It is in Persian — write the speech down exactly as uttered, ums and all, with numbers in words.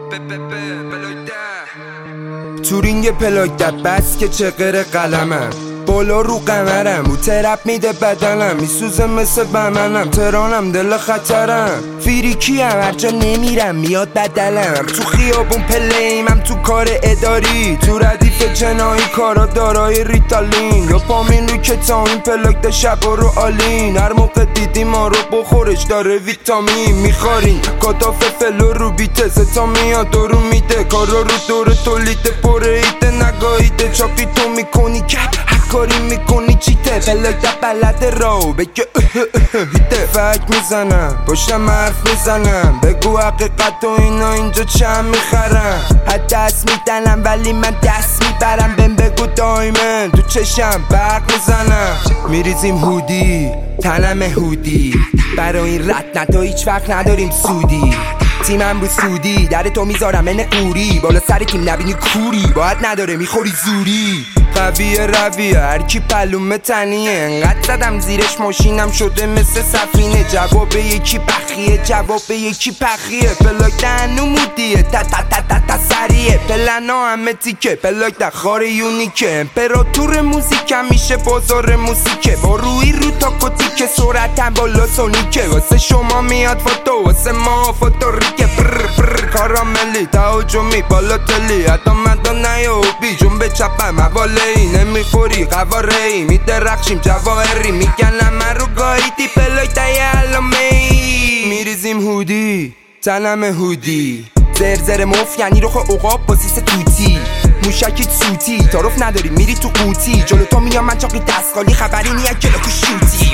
تورینگ پلاک ده بس که چقر قلمم بالا رو قمرم او ترپ میده بدنم میسوزه مثل بمنم ترانم دل خطرم فیریکی هم هرجا نمیرم میاد بدلم تو خیابون پلیمم تو کار اداری تو ردیف جنایی کارا دارای ریتالین یا پامین رو که تا این پلاک ده شبا رو آلین هر موقع دیدی ما رو بخورش داره ویتامین میخارین کاتاف فلو رو بیته تا میاد دارو میده کارا رو دور تولیده پره ایده نگاهیده چاپی تو میکنی کپ کاری میکنی چیته پلاک ده بلده رو بگه هیته فک میزنم پشتم حرف میزنم بگو حقیقت و اینا اینجا چند میخرم حد دست میدنم ولی من دست میبرم بهم بگو دایمن تو چشم برق میزنم میریزیم هودی تنم هودی برای این رد نتا هیچ وقت نداریم سودی تیمم رو سودی در تو میذارم من قوری بالا سر تیم نبینی کوری باید نداره میخوری زوری قویه رویه هرکی پلومه تنیه انقدر زدم زیرش ماشینم شده مثل سفینه جواب یکی بخیه جواب یکی پخیه پلاک ده هنو مودیه تا تا تا تا تا سریه پلنا همه تیکه پلاک ده خار یونیکه امپراتور موزیک همیشه بازار موسیکه با روی رو تا کتیکه سرعتم بالا سونیکه واسه شما میاد فوتو واسه ما فوتو ریکه برر برر کاراملی تهاجمی بالا تلی حتی مدا نیابی جون به چپم حواله ای نمیخوری قواره ای میدرخشیم جواهری میگن من رو گاییدی پلاک ده علامه ای میریزیم هودی تنم هودی زرزر مف یعنی رخ عقاب با سیس توتی موشکیت سوتی تعارف نداری میری تو قوطی جلو تو میام من چاقی دستخالی خبری نیه کلاکو شوتی